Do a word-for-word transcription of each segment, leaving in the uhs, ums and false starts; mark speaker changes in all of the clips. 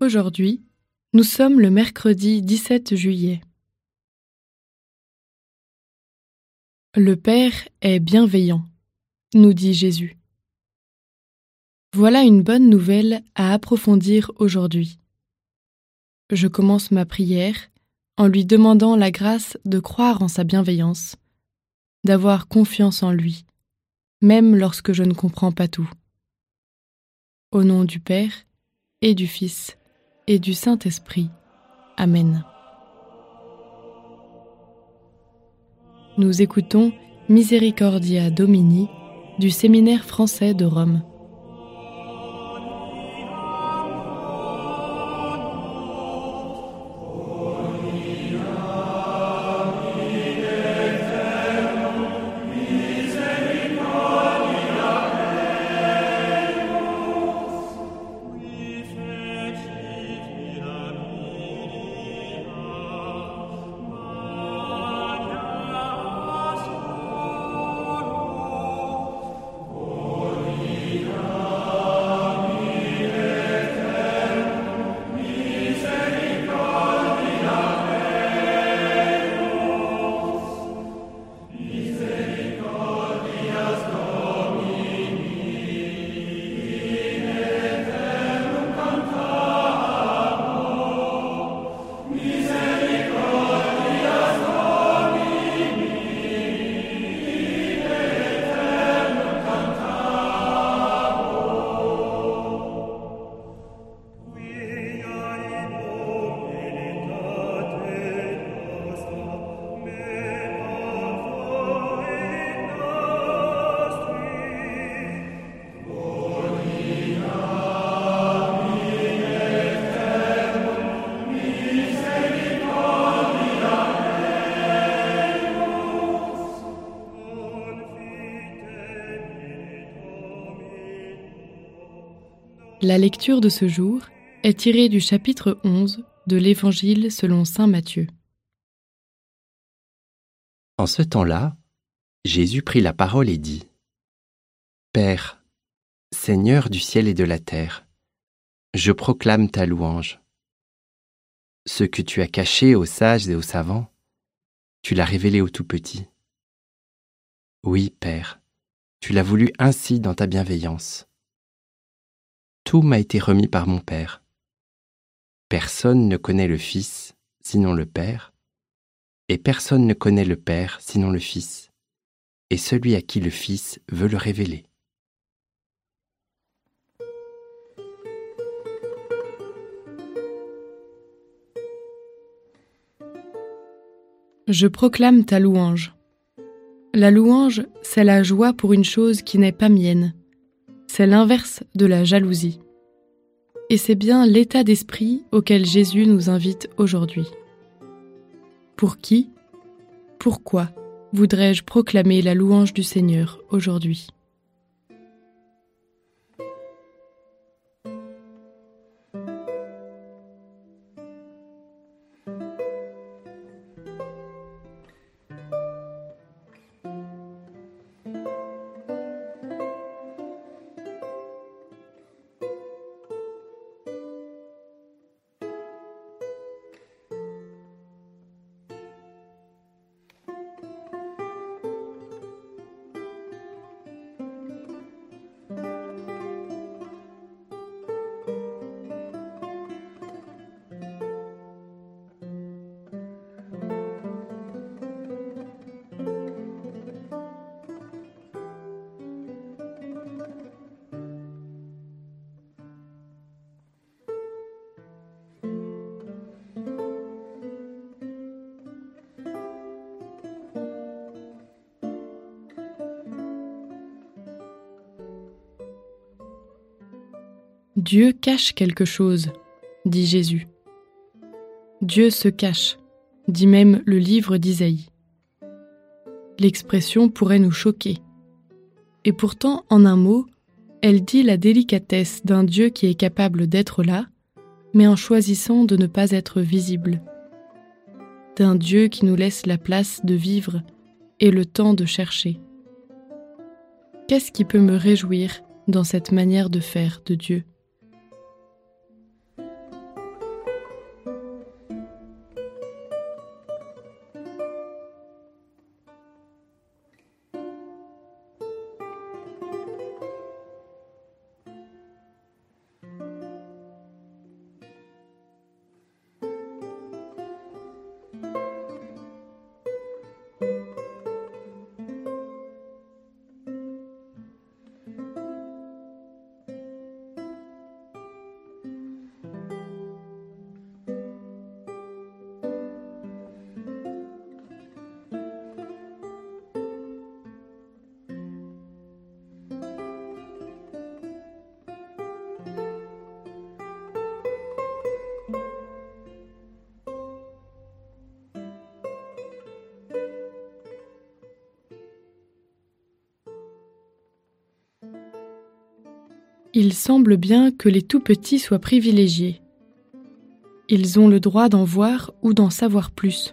Speaker 1: Aujourd'hui, nous sommes le mercredi dix-sept juillet. Le Père est bienveillant, nous dit Jésus. Voilà une bonne nouvelle à approfondir aujourd'hui. Je commence ma prière en lui demandant la grâce de croire en sa bienveillance, d'avoir confiance en lui, même lorsque je ne comprends pas tout. Au nom du Père, et du Fils, et du Saint-Esprit. Amen. Nous écoutons Misericordia Domini du Séminaire français de Rome. La lecture de ce jour est tirée du chapitre onze de l'Évangile selon saint Matthieu.
Speaker 2: En ce temps-là, Jésus prit la parole et dit : « Père, Seigneur du ciel et de la terre, je proclame ta louange. Ce que tu as caché aux sages et aux savants, tu l'as révélé aux tout-petits. Oui, Père, tu l'as voulu ainsi dans ta bienveillance. Tout m'a été remis par mon Père. Personne ne connaît le Fils, sinon le Père, et personne ne connaît le Père, sinon le Fils, et celui à qui le Fils veut le révéler. »
Speaker 1: Je proclame ta louange. La louange, c'est la joie pour une chose qui n'est pas mienne. C'est l'inverse de la jalousie. Et c'est bien l'état d'esprit auquel Jésus nous invite aujourd'hui. Pour qui, pourquoi voudrais-je proclamer la louange du Seigneur aujourd'hui ? Dieu cache quelque chose, dit Jésus. Dieu se cache, dit même le livre d'Isaïe. L'expression pourrait nous choquer. Et pourtant, en un mot, elle dit la délicatesse d'un Dieu qui est capable d'être là, mais en choisissant de ne pas être visible. D'un Dieu qui nous laisse la place de vivre et le temps de chercher. Qu'est-ce qui peut me réjouir dans cette manière de faire de Dieu ? Il semble bien que les tout-petits soient privilégiés. Ils ont le droit d'en voir ou d'en savoir plus.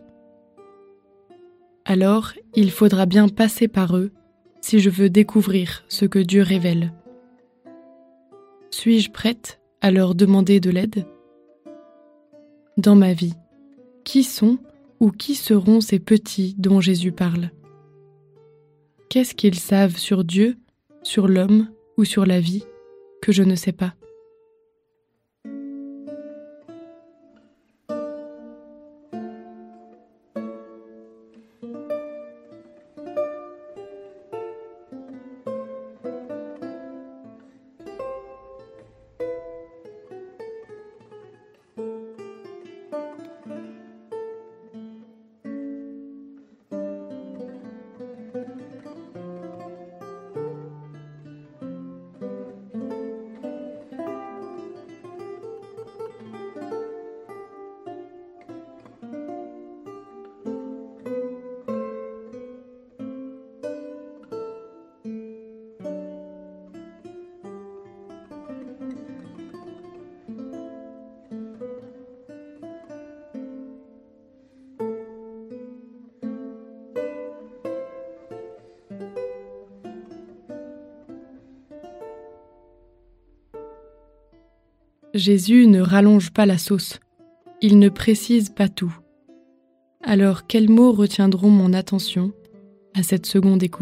Speaker 1: Alors, il faudra bien passer par eux si je veux découvrir ce que Dieu révèle. Suis-je prête à leur demander de l'aide ? Dans ma vie, qui sont ou qui seront ces petits dont Jésus parle ? Qu'est-ce qu'ils savent sur Dieu, sur l'homme ou sur la vie que je ne sais pas ? Jésus ne rallonge pas la sauce, il ne précise pas tout. Alors quels mots retiendront mon attention à cette seconde écoute ?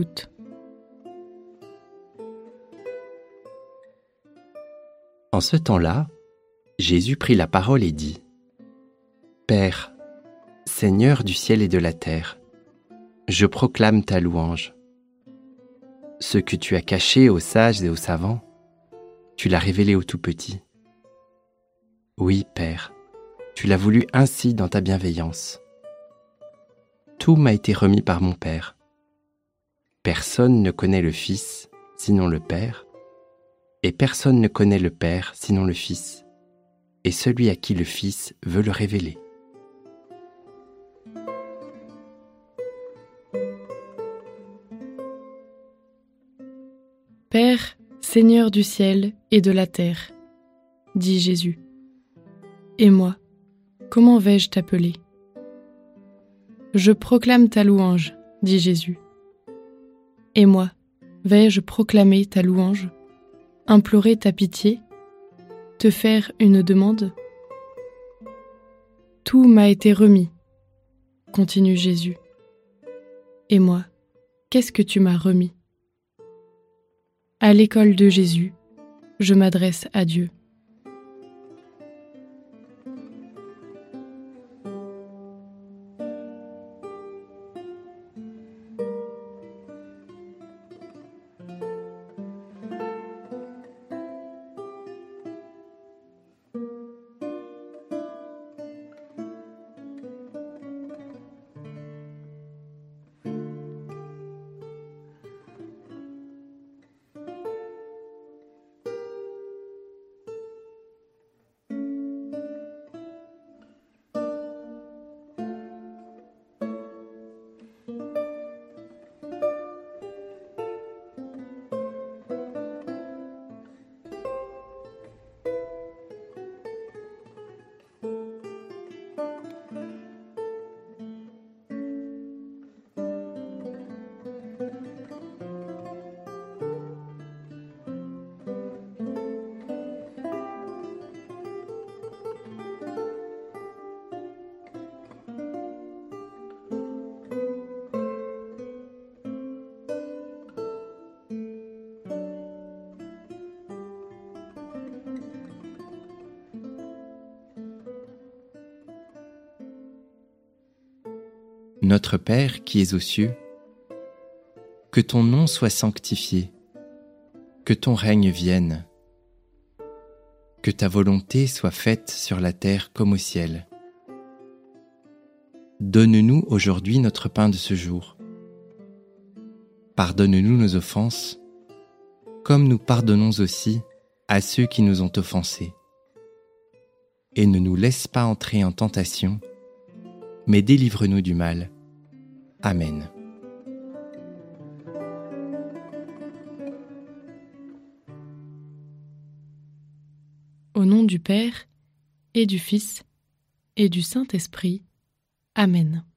Speaker 2: En ce temps-là, Jésus prit la parole et dit : Père, Seigneur du ciel et de la terre, je proclame ta louange. Ce que tu as caché aux sages et aux savants, tu l'as révélé aux tout-petits. Oui, Père, tu l'as voulu ainsi dans ta bienveillance. Tout m'a été remis par mon Père. Personne ne connaît le Fils, sinon le Père, et personne ne connaît le Père, sinon le Fils, et celui à qui le Fils veut le révéler.
Speaker 1: Père, Seigneur du ciel et de la terre, dit Jésus. Et moi, comment vais-je t'appeler ? Je proclame ta louange, dit Jésus. Et moi, vais-je proclamer ta louange, implorer ta pitié, te faire une demande ? Tout m'a été remis, continue Jésus. Et moi, qu'est-ce que tu m'as remis ? À l'école de Jésus, je m'adresse à Dieu.
Speaker 2: Notre Père qui es aux cieux, que ton nom soit sanctifié, que ton règne vienne, que ta volonté soit faite sur la terre comme au ciel. Donne-nous aujourd'hui notre pain de ce jour. Pardonne-nous nos offenses, comme nous pardonnons aussi à ceux qui nous ont offensés. Et ne nous laisse pas entrer en tentation, mais délivre-nous du mal. Amen.
Speaker 1: Au nom du Père, et du Fils, et du Saint-Esprit. Amen.